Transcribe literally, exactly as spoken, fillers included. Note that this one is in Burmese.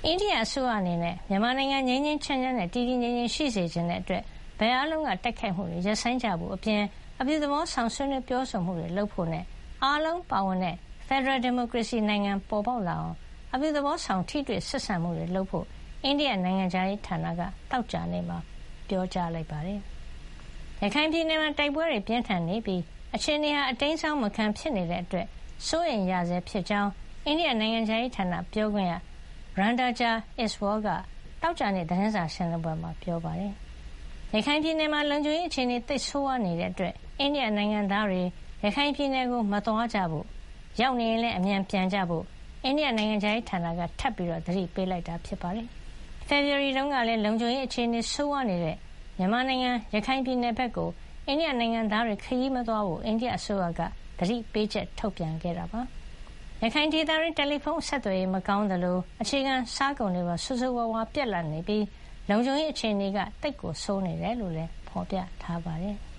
အိန္ဒိယအစိုးရအနေနဲ့မြန်မာနိုင်ငံငြိမ်းငြိမ်းချမ်းချမ်းနဲ့တည်တည်ငြိမ်ငြိမ်ရှိစေချင်တဲ့အတွက်ဘယ်အားလုံးကတိုက်ခိုက်မှုတွေရပ်ဆိုင်းကြဖို့အပြင်အပြုသဘောဆောင်ဆွေးနွေးပြောဆိုမှုတွေလုပ်ဖို့နဲ့အားလုံးပါဝင်တဲ့ Federal Democracy နိုင်ငံပေါ်ပေါက်လာအောင်အပြုသဘောဆောင်ထိတွေ့ဆက်ဆံမှုတွေလုပ်ဖို့အိန္ဒိယနိုင်ငံခြားရေးဌာနကတောက်ကြနေမှာပြောကြားလိုက်ပါတယ်။ရခိုင်ပြည်နယ်မှာတိုက်ပွဲတွေပြင်းထန်နေပြီးအခြေအနေဟာအတိမ်းအစောင်းမခံဖြစ်နေတဲ့အတွက်စိုးရိမ်ရဆဲဖြစ်ကြောင်းအိန္ဒိယနိုင်ငံခြားရေးဌာနပြောခွင့်ရ Randaja Iswal ကတောက်ကြတဲ့သတင်းစာရှင်းလင်းပွဲမှာပြောပါတယ်။ရခိုင်ပြည်နယ်မှာလုံခြုံရေးအခြေအနေသိပ်ဆိုးဝါးနေတဲ့အတွက်အိန္ဒိယနိုင်ငံသားတွေရခိုင်ပြည်နယ်ကိုမသွားကြဖို့ရောက်နေရင်လည်းအမြန်ပြန်ကြဖို့အိန္ဒိယနိုင်ငံခြားရေးဌာနကထပ်ပြီးသတိပေးလိုက်တာဖြစ်ပါတယ်။ဖေဖေါ်ဝါရီတုန်းကလည်းလုံခြုံရေးအခြေအနေဆိုးဝါးနေတဲ့မြန်မာနိုင်ငံရခိုင်ပြည်နယ်ဘက်ကိုအိန္ဒိယနိုင်ငံသားတွေခရီးမသွားဖို့အိန္ဒိယအစိုးရကသတိပေးချက်ထုတ်ပြန်ခဲ့တာပါ။ရခိုင်ဒေသတွင်းတယ်လီဖုန်းဆက်သွယ်ရေးမကောင်းသလိုအခြေခံစားကုန်တွေပါဆိုးဆိုးဝါးဝါပြတ်လတ်နေပြီးလုံခြုံရေးအခြေအနေကတိတ်ကိုဆိုးနေတယ်လို့လည်းဖော်ပြထားပါတယ်။